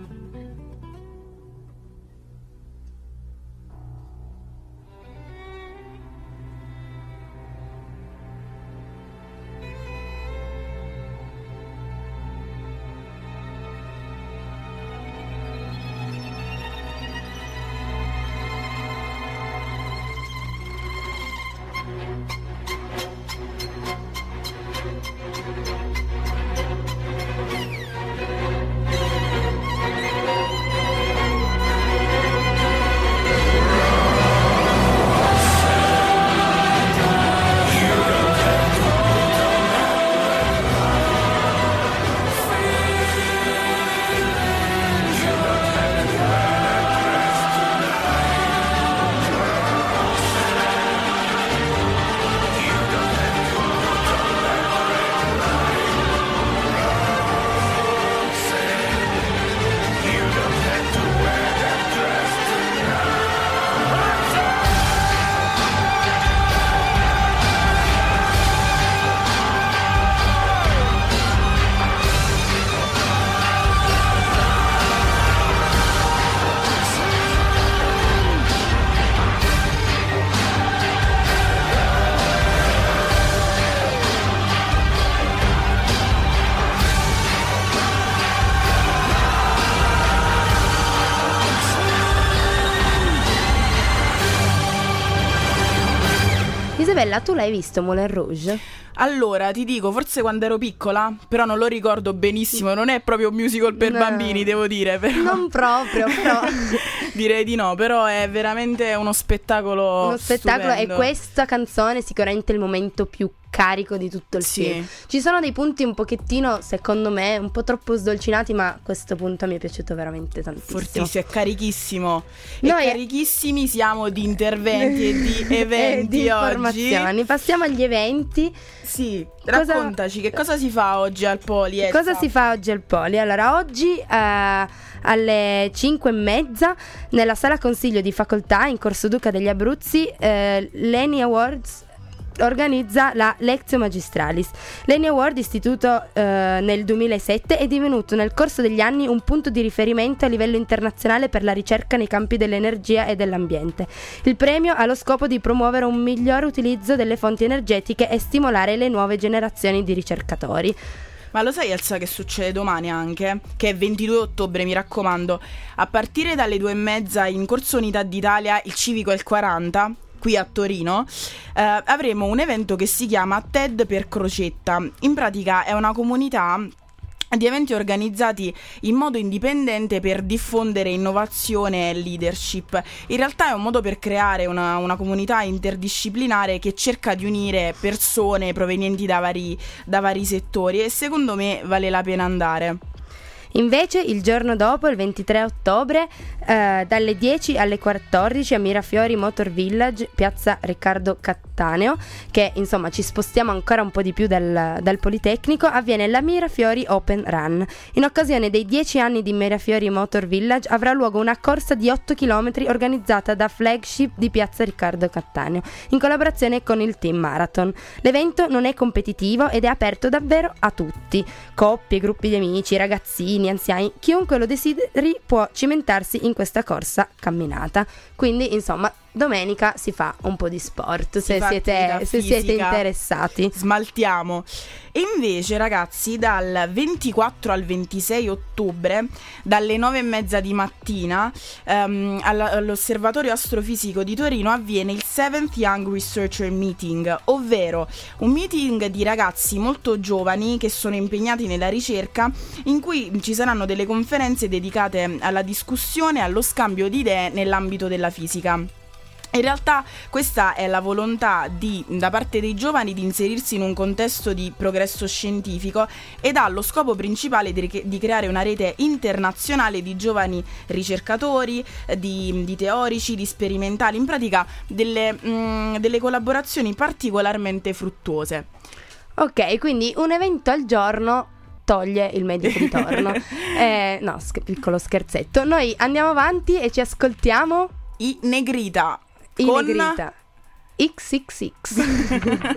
Isabella, tu l'hai visto Moulin Rouge? Allora, ti dico, forse quando ero piccola, però non lo ricordo benissimo. Non è proprio un musical per No. bambini, devo dire, però. Non proprio, però Direi di no, però è veramente uno spettacolo uno spettacolo stupendo. e questa canzone è sicuramente il momento più carico di tutto il Sì. film. Ci sono dei punti un pochettino, secondo me, un po' troppo sdolcinati, ma questo punto mi è piaciuto veramente tantissimo. Fortissimo, è carichissimo. Noi- e carichissimi siamo di interventi e di E eventi di oggi. informazioni. Passiamo agli eventi. Sì, Cosa- raccontaci che cosa si fa oggi al Poli, Elsa? Cosa si fa oggi al Poli? Allora, oggi eh, alle cinque e mezza nella sala consiglio di facoltà in Corso Duca degli Abruzzi eh, l'Eni Awards organizza la Lectio Magistralis. L'Eni Award, istituito eh, nel duemilasette, è divenuto nel corso degli anni un punto di riferimento a livello internazionale per la ricerca nei campi dell'energia e dell'ambiente. Il premio ha lo scopo di promuovere un migliore utilizzo delle fonti energetiche e stimolare le nuove generazioni di ricercatori. Ma lo sai, Elsa, che succede domani anche? Che è ventidue ottobre, mi raccomando. A partire dalle due e mezza in Corso Unità d'Italia, il Civico è il quaranta, qui a Torino, eh, avremo un evento che si chiama TED per Crocetta. In pratica è una comunità di eventi organizzati in modo indipendente per diffondere innovazione e leadership. In realtà è un modo per creare una, una comunità interdisciplinare che cerca di unire persone provenienti da vari, da vari settori, e secondo me vale la pena andare. Invece il giorno dopo, il ventitré ottobre, eh, dalle dieci alle quattordici a Mirafiori Motor Village, piazza Riccardo Cattaneo, che insomma ci spostiamo ancora un po' di più dal, dal Politecnico, avviene la Mirafiori Open Run. In occasione dei dieci anni di Mirafiori Motor Village avrà luogo una corsa di otto chilometri organizzata da Flagship di piazza Riccardo Cattaneo, in collaborazione con il Team Marathon. L'evento non è competitivo ed è aperto davvero a tutti, coppie, gruppi di amici, ragazzini, anziani, chiunque lo desideri può cimentarsi in questa corsa camminata. Quindi insomma domenica si fa un po' di sport, Si se fa siete, attività se siete fisica. Interessati. Smaltiamo. E invece, ragazzi, dal ventiquattro al ventisei ottobre, dalle nove e mezza di mattina, ehm, alla- all'Osservatorio Astrofisico di Torino avviene il seventh Young Researcher Meeting, ovvero un meeting di ragazzi molto giovani che sono impegnati nella ricerca, in cui ci saranno delle conferenze dedicate alla discussione e allo scambio di idee nell'ambito della fisica. In realtà questa è la volontà di, da parte dei giovani, di inserirsi in un contesto di progresso scientifico, ed ha lo scopo principale di, di creare una rete internazionale di giovani ricercatori, di, di teorici, di sperimentali, in pratica delle, mh, delle collaborazioni particolarmente fruttuose. Ok, quindi un evento al giorno toglie il medico di torno. eh, no, sch- piccolo scherzetto. Noi andiamo avanti e ci ascoltiamo I Negrita I con Negrita X X X.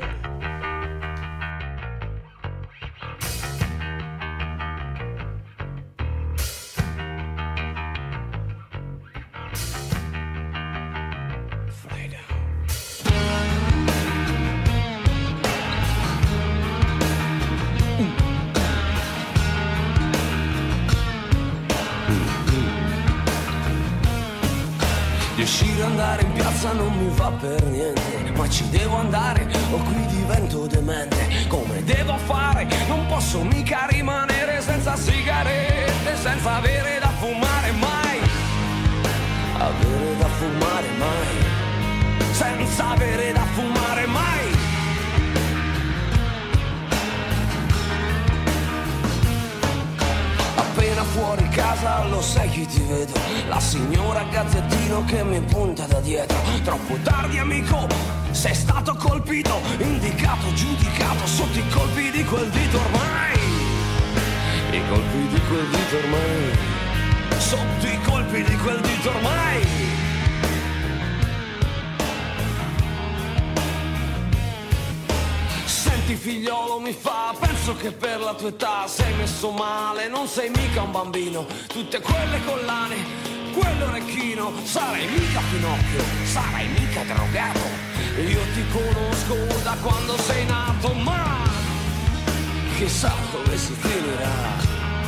Riuscire ad andare in piazza non mi va per niente, ma ci devo andare o qui divento demente. Come devo fare? Non posso mica rimanere senza sigarette, senza avere da fumare mai. Avere da fumare mai. Senza avere da fumare mai. Appena fuori casa lo sai chi ti vedo, la signora Gazzettino che mi punta da dietro. Troppo tardi amico, sei stato colpito, indicato, giudicato sotto i colpi di quel dito ormai. I colpi di quel dito ormai. Sotto i colpi di quel dito ormai. Senti figliolo mi fa, penso che per la tua età sei messo male, non sei mica un bambino. Tutte quelle collane, quell'orecchino, sarai mica Pinocchio, sarai mica drogato. Io ti conosco da quando sei nato, ma chissà dove si finirà.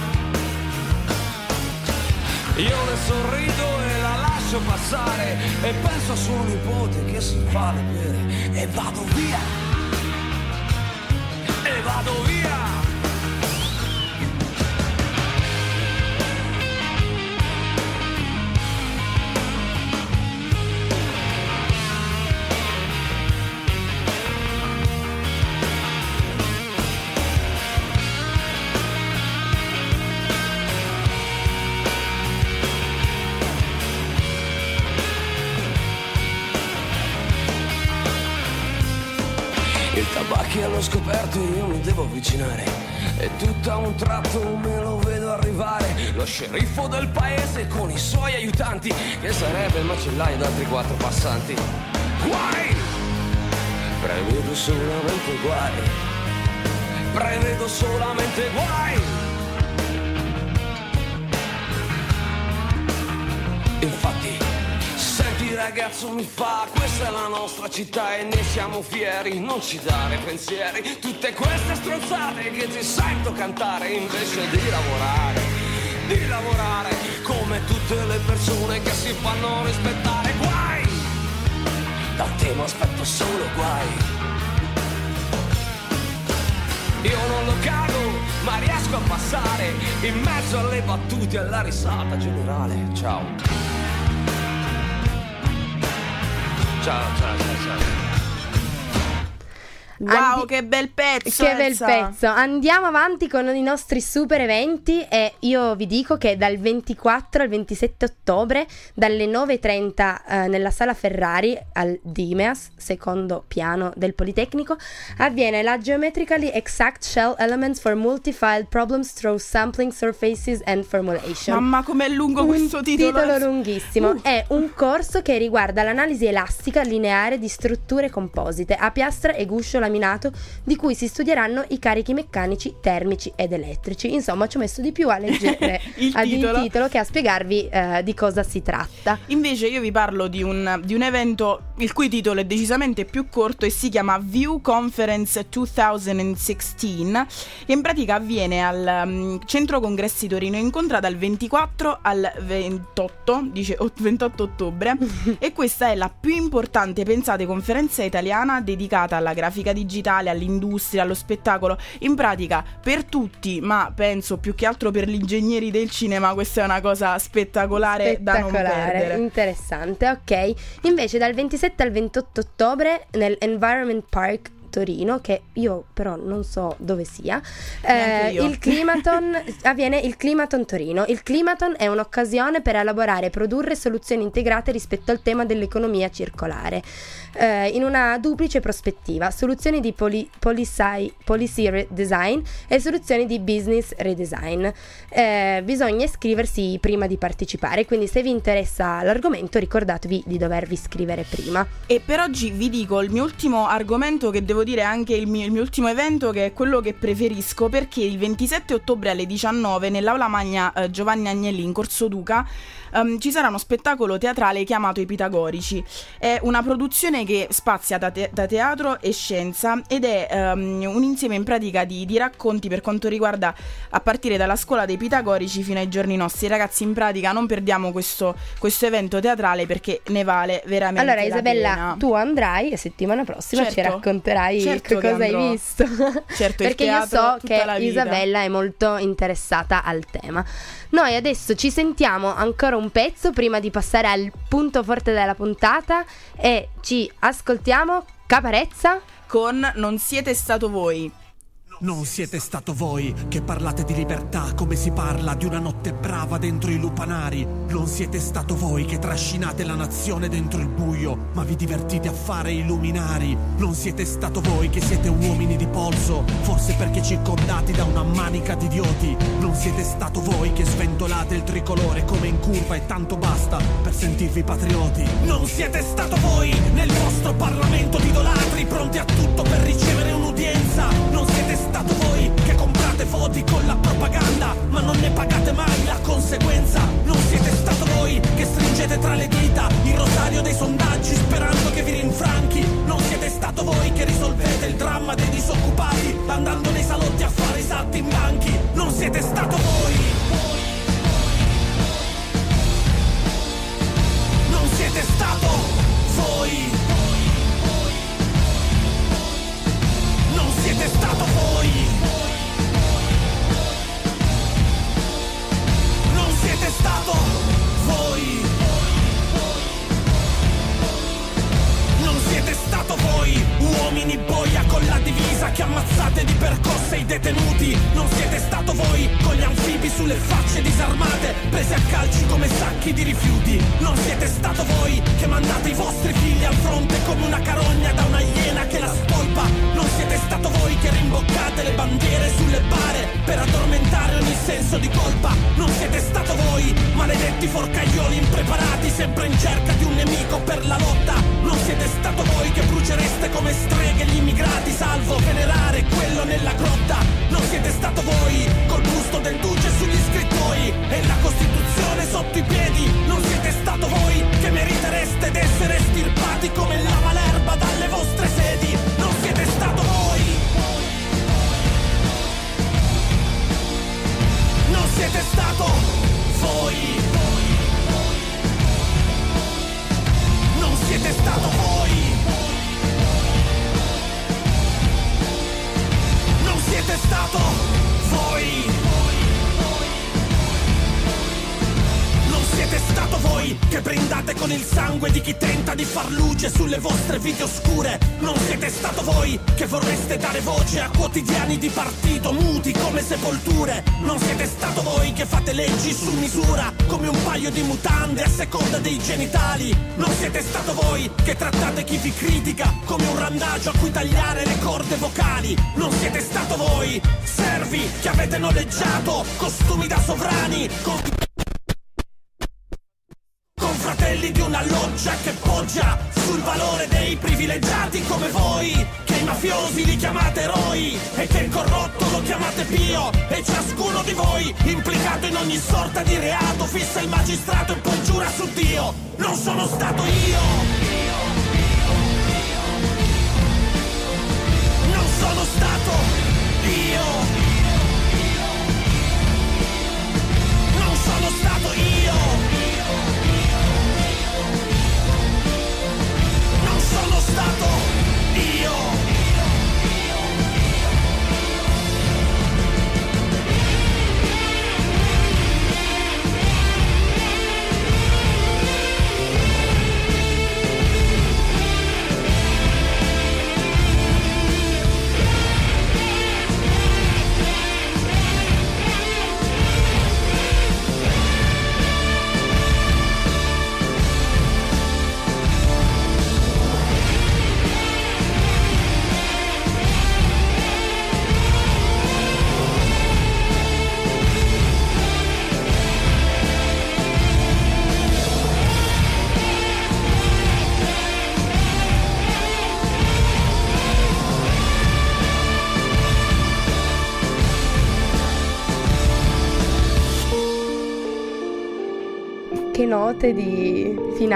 Io le sorrido e la lascio passare e penso a suo nipote che si fa le pere e vado via. E vado via. Il tabacchi allo scoperto io mi devo avvicinare e tutto a un tratto me lo vedo arrivare. Lo sceriffo del paese con i suoi aiutanti, che sarebbe il macellaio ed altri quattro passanti. Guai! Prevedo solamente guai. Prevedo solamente guai. Infatti senti ragazzo mi fa, questa è la nostra città e ne siamo fieri, non ci dare pensieri, tutte queste stronzate che ti sento cantare invece di lavorare, di lavorare come tutte le persone che si fanno rispettare. Guai, da te mi aspetto solo guai. Io non lo cago, ma riesco a passare in mezzo alle battute e alla risata generale. Ciao. Ciao, ciao, ciao, ciao. Wow, Andi- che bel pezzo! Che bel Elsa. pezzo. Andiamo avanti con i nostri super eventi e io vi dico che dal ventiquattro al ventisette ottobre dalle nove e trenta eh, nella sala Ferrari al Dimeas, secondo piano del Politecnico, avviene la Geometrically Exact Shell Elements for Multi-Filed Problems Through Sampling Surfaces and Formulation. Mamma, com'è lungo questo un titolo! titolo lunghissimo. Uh. È un corso che riguarda l'analisi elastica lineare di strutture composite a piastra e guscio laminato, di cui si studieranno i carichi meccanici, termici ed elettrici. Insomma, ci ho messo di più a leggere il, ad titolo. il titolo che a spiegarvi eh, di cosa si tratta. Invece io vi parlo di un, di un evento il cui titolo è decisamente più corto e si chiama View Conference duemilasedici, che in pratica avviene al um, Centro Congressi Torino Incontra dal ventiquattro al ventotto, dice ventotto ottobre e questa è la più importante, pensate, conferenza italiana dedicata alla grafica digitale, all'industria, allo spettacolo, in pratica per tutti, ma penso più che altro per gli ingegneri del cinema. Questa è una cosa spettacolare, da non perdere. Interessante, ok. Invece dal ventisette al ventotto ottobre nel Environment Park Torino, che io però non so dove sia. Neanche Eh, io. il Climaton avviene il Climaton Torino. Il Climaton è un'occasione per elaborare e produrre soluzioni integrate rispetto al tema dell'economia circolare, eh, in una duplice prospettiva: soluzioni di poli- policy, policy redesign e soluzioni di business redesign. Eh, bisogna iscriversi prima di partecipare, quindi se vi interessa l'argomento ricordatevi di dovervi iscrivere prima. E per oggi vi dico il mio ultimo argomento, che devo dire anche il mio, il mio ultimo evento, che è quello che preferisco, perché il ventisette ottobre alle diciannove nell'Aula Magna eh, Giovanni Agnelli in Corso Duca um, ci sarà uno spettacolo teatrale chiamato I Pitagorici. È una produzione che spazia da, te- da teatro e scienza ed è um, un insieme in pratica di, di racconti per quanto riguarda, a partire dalla scuola dei Pitagorici fino ai giorni nostri. Ragazzi, in pratica non perdiamo questo, questo evento teatrale perché ne vale veramente Allora la Isabella, pena. tu andrai e settimana prossima Certo, ci racconterai certo che che cosa hai andrò. visto. Certo, il perché io teatro so tutta che la vita. Isabella è molto interessata al tema. Noi adesso ci sentiamo ancora un pezzo prima di passare al punto forte della puntata e ci ascoltiamo Caparezza con Non siete stato voi. Non siete stato voi che parlate di libertà come si parla di una notte brava dentro i lupanari. Non siete stato voi che trascinate la nazione dentro il buio, ma vi divertite a fare i luminari. Non siete stato voi che siete uomini di polso, forse perché circondati da una manica di idioti. Non siete stato voi che sventolate il tricolore come in curva e tanto basta per sentirvi patrioti. Non siete stato voi nel vostro Parlamento di idolatri, pronti a tutto per ricevere un'udienza. Non siete stato voi che comprate voti con la propaganda, ma non ne pagate mai la conseguenza. Non siete stato voi che stringete tra le dita il rosario dei sondaggi sperando che vi rinfranchi. Non siete stato voi che risolvete il dramma dei disoccupati andando nei salotti a fare i salti in banchi. Non siete stato voi. Non siete stato voi. Non siete stato voi. Non siete stato voi. Non siete stato voi, uomini boia con la divisa che ammazzate di percosse i detenuti. Non siete stato voi con gli anfibi sulle facce disarmate presi a calci come sacchi di rifiuti. Non siete stato voi che mandate i vostri figli al fronte come una carogna da una iena che la spolpa. Non siete stato voi che rimboccate le bandiere sulle bare per addormentare ogni senso di colpa. Non siete stato voi, maledetti forcaioli impreparati sempre in cerca di un nemico per la lotta. Non siete stato voi che brucereste come streghe gli immigrati salvo venerare quello nella grotta. Non siete stato voi col busto del duce sugli scrittori e la Costituzione sotto i piedi. Non siete stato voi che meritereste d'essere estirpati come lava l'erba dalle vostre sedi. Non siete stato voi. Non siete stato voi. Non siete stato voi. Non siete stato voi. Non siete stato voi che brindate con il sangue di chi tenta di far luce sulle vostre vite oscure. Non siete stato voi che vorreste dare voce a quotidiani di partito muti come sepolture. Non siete stato voi che fate leggi su misura come un paio di mutande a seconda dei genitali. Non siete stato voi che trattate chi vi critica come un randagio a cui tagliare le corde vocali. Non siete stato voi, servi che avete noleggiato costumi da sovrani con con fratelli di una loggia che poggia sul valore dei privilegiati come voi, che i mafiosi li chiamate eroi e che il corrotto lo chiamate pio, e ciascuno di voi implicato in ogni sorta di reato fissa il magistrato e poi giura su Dio. Non sono stato io. Non sono stato io. Non sono stato io. Sono stato io. poche note di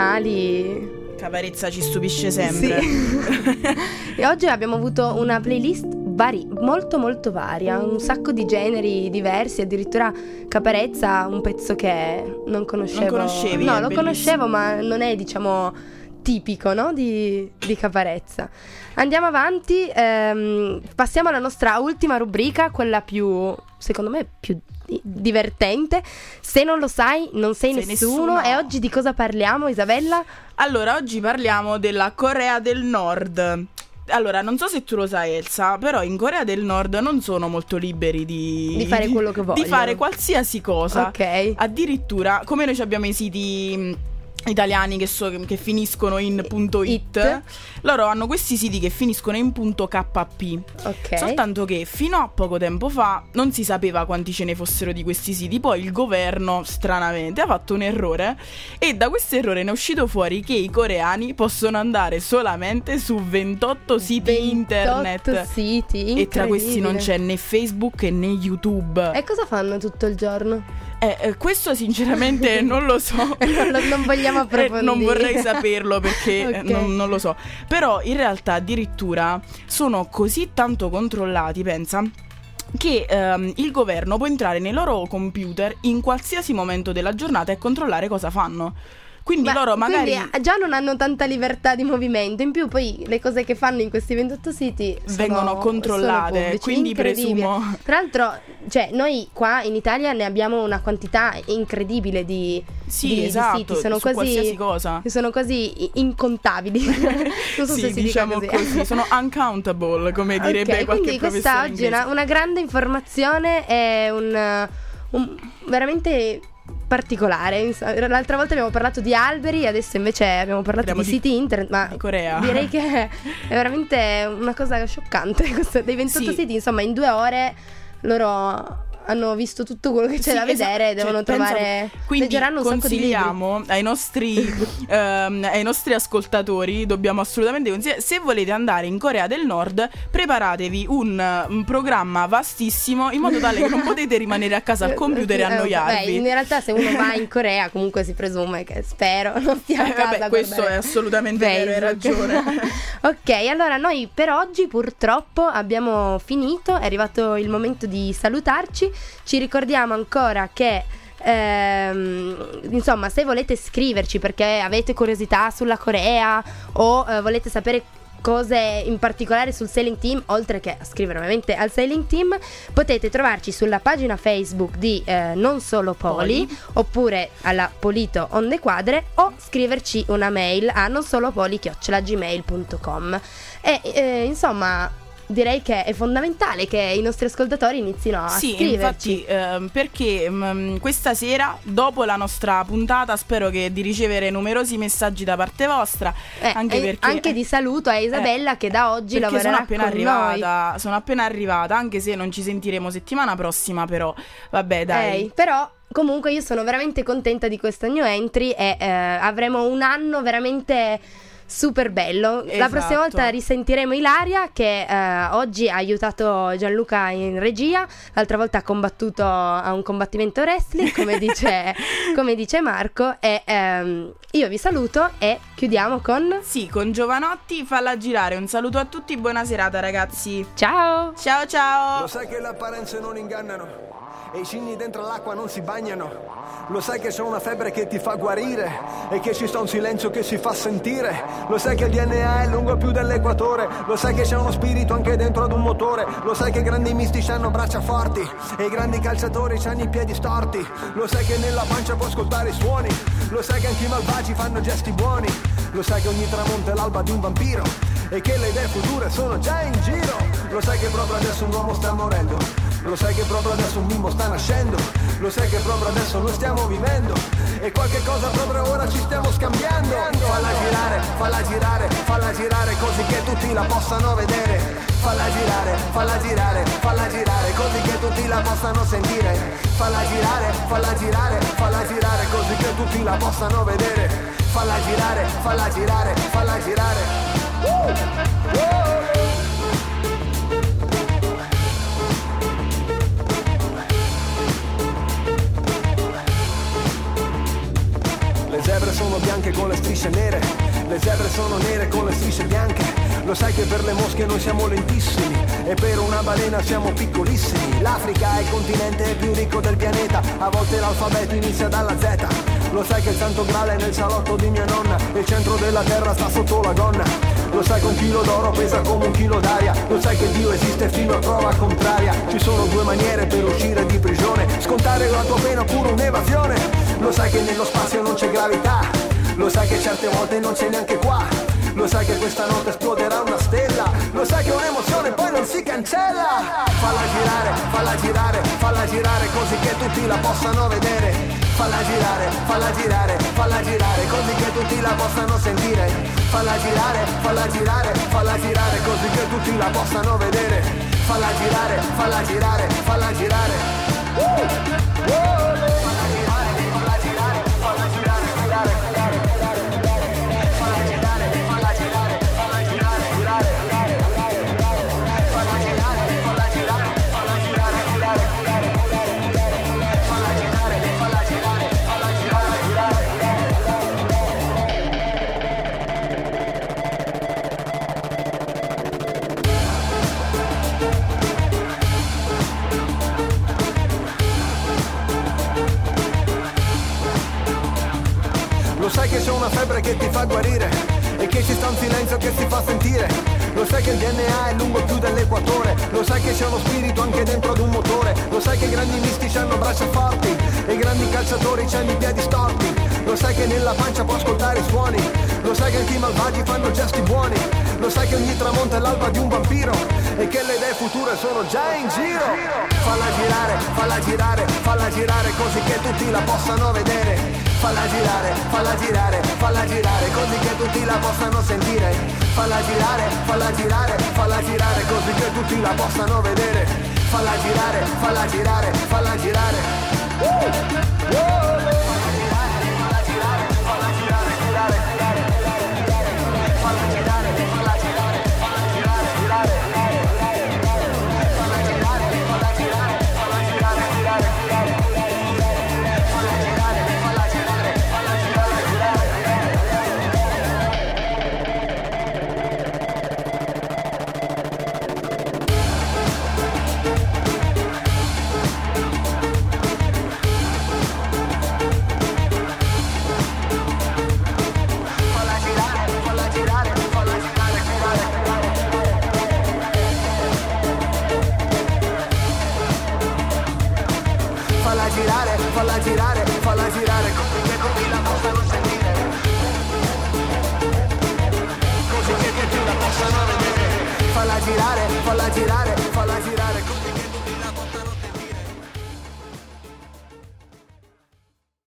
finali. Caparezza ci stupisce sempre. Sì. E oggi abbiamo avuto una playlist vari- molto molto varia, un sacco di generi diversi, addirittura Caparezza, un pezzo che non conoscevo. Non conoscevi? No, è lo bellissimo. conoscevo, ma non è, diciamo, tipico, no? di, di Caparezza. Andiamo avanti, ehm, passiamo alla nostra ultima rubrica, quella più, secondo me, più di- divertente. Se non lo sai, non sei, Sei nessuno. nessuno. E oggi di cosa parliamo, Isabella? Allora, oggi parliamo della Corea del Nord. Allora, non so se tu lo sai, Elsa, però in Corea del Nord non sono molto liberi di... Di fare quello che Di vogliono. fare qualsiasi cosa. Ok. Addirittura, come noi ci abbiamo i siti mh, italiani che, so, che finiscono in punto .it, It. loro hanno questi siti che finiscono in punto .kp. Ok. Soltanto che fino a poco tempo fa non si sapeva quanti ce ne fossero di questi siti. Poi il governo, stranamente, ha fatto un errore e da questo errore ne è uscito fuori che i coreani possono andare solamente su ventotto siti internet. Siti, E tra questi non incredibile. c'è né Facebook né YouTube. E cosa fanno tutto il giorno? Eh, eh, questo sinceramente non lo so. non, lo- non vogliamo Eh, approfondire. non vorrei saperlo perché eh, Ok. non, non lo so. Però in realtà addirittura sono così tanto controllati, pensa, che ehm, il governo può entrare nei loro computer in qualsiasi momento della giornata e controllare cosa fanno. Quindi Ma loro magari quindi eh, già non hanno tanta libertà di movimento. In più poi le cose che fanno in questi ventotto siti sono, vengono controllate, sono pubblici, quindi incredibile. presumo. Tra l'altro, cioè, noi qua in Italia ne abbiamo una quantità incredibile di, Sì, di, di esatto, siti. Sono su quasi qualsiasi cosa. sono quasi i- incontabili. Non so Sì, se si diciamo dica così. così, sono uncountable, come direbbe Ok, qualche quindi questa professore oggi è una, inglese. una grande informazione e un, un- veramente particolare. Ins- L'altra volta abbiamo parlato di alberi, adesso invece abbiamo parlato Parliamo di di- siti internet, ma di Corea. direi che è veramente una cosa scioccante questo, dei ventotto Sì. siti, insomma, in due ore loro hanno visto tutto quello che c'è Sì, da vedere, esatto, devono cioè, trovare, pensa- quindi leggeranno un sacco di libri. consigliamo ai nostri ehm, ai nostri ascoltatori, dobbiamo assolutamente consigliare, se volete andare in Corea del Nord, preparatevi un, un programma vastissimo in modo tale che non potete rimanere a casa al computer e Eh, annoiarvi. beh, in realtà se uno va in Corea comunque si presume che, spero, non stia a Eh, casa vabbè, a questo guardare è assolutamente vero, hai Facebook. ragione. Ok, allora noi per oggi purtroppo abbiamo finito, è arrivato il momento di salutarci. Ci ricordiamo ancora che ehm, insomma, se volete scriverci perché avete curiosità sulla Corea o eh, volete sapere cose in particolare sul Sailing Team, oltre che a scrivere ovviamente al Sailing Team, potete trovarci sulla pagina Facebook di eh, Non Solo Poli, oppure alla Polito Onde Quadre, o scriverci una mail a nonsolopoli chiocciola gmail punto com. E eh, insomma, direi che è fondamentale che i nostri ascoltatori inizino a Sì, scriverci. infatti, ehm, perché mm, questa sera, dopo la nostra puntata, spero che di ricevere numerosi messaggi da parte vostra, Eh, anche e perché anche di saluto a Isabella, che da oggi perché lavorerà sono appena con arrivata, sono appena arrivata, anche se non ci sentiremo settimana prossima, però vabbè, dai. Ehi, però comunque io sono veramente contenta di questa new entry e eh, avremo un anno veramente super bello. La Esatto. prossima volta risentiremo Ilaria, che eh, oggi ha aiutato Gianluca in regia, l'altra volta ha combattuto a un combattimento wrestling, come dice, come dice Marco, e ehm, io vi saluto e chiudiamo con... Sì, con Giovanotti, falla girare. Un saluto a tutti, buona serata ragazzi. Ciao. Ciao ciao. Lo sai che le apparenze non ingannano e i cigni dentro l'acqua non si bagnano. Lo sai che c'è una febbre che ti fa guarire e che ci sta un silenzio che si fa sentire. Lo sai che il D N A è lungo più dell'equatore. Lo sai che c'è uno spirito anche dentro ad un motore. Lo sai che i grandi mistici hanno braccia forti e i grandi calciatori hanno i piedi storti. Lo sai che nella pancia può ascoltare i suoni. Lo sai che anche i malvagi fanno gesti buoni. Lo sai che ogni tramonto è l'alba di un vampiro e che le idee future sono già in giro. Lo sai che proprio adesso un uomo sta morendo. Lo sai che proprio adesso un bimbo sta nascendo. Lo sai che proprio adesso noi stiamo vivendo e qualche cosa proprio ora ci stiamo scambiando. Falla girare, falla girare, falla girare così che tutti la possano vedere. Falla girare, falla girare, falla girare così che tutti la possano sentire. Falla girare, falla girare, falla girare così che tutti la possano vedere. Falla girare, falla girare, falla girare. Uh! Uh! Le zebre sono bianche con le strisce nere, le zebre sono nere con le strisce bianche. Lo sai che per le mosche noi siamo lentissimi e per una balena siamo piccolissimi. L'Africa è il continente più ricco del pianeta, a volte l'alfabeto inizia dalla Z. Lo sai che il santo grale è nel salotto di mia nonna, il centro della terra sta sotto la gonna. Lo sai che un chilo d'oro pesa come un chilo d'aria, lo sai che Dio esiste fino a prova contraria. Ci sono due maniere per uscire di prigione, scontare la tua pena oppure un'evasione. Lo sai che nello spazio non c'è gravità, lo sai che certe volte non c'è neanche qua. Lo sai che questa notte esploderà una stella, lo sai che un'emozione poi non si cancella. Falla girare, falla girare, falla girare così che tutti la possano vedere. Falla girare, falla girare, falla girare così che tutti la possano sentire. Falla girare, falla girare, falla girare così che tutti la possano vedere. Falla girare, falla girare, falla girare. Uh! Uh! Falla girare, falla girare, falla girare, girare, girare, girare, girare. Falla girare, falla girare, falla girare, girare, girare, girare, girare. Falla girare, falla girare, falla girare, girare, girare, girare, girare. Falla girare, falla girare, falla girare, girare, girare, Lo sai che c'è una febbre che ti fa guarire e che ci sta un silenzio che si fa sentire. Lo sai che il D N A è lungo più dell'equatore, lo sai che c'è uno spirito anche dentro ad un motore. Lo sai che i grandi mistici hanno braccia forti e i grandi calciatori c'hanno i piedi storti. Lo sai che nella pancia può ascoltare i suoni, lo sai che anche i malvagi fanno gesti buoni. Lo sai che ogni tramonto è l'alba di un vampiro e che le idee future sono già in giro. Falla girare, falla girare, falla girare così che tutti la possano vedere. Falla girare, falla girare, falla girare così che tutti la possano sentire. Falla girare, falla girare, falla girare così che tutti la possano vedere. Falla girare, falla girare, falla girare. Uh! Uh!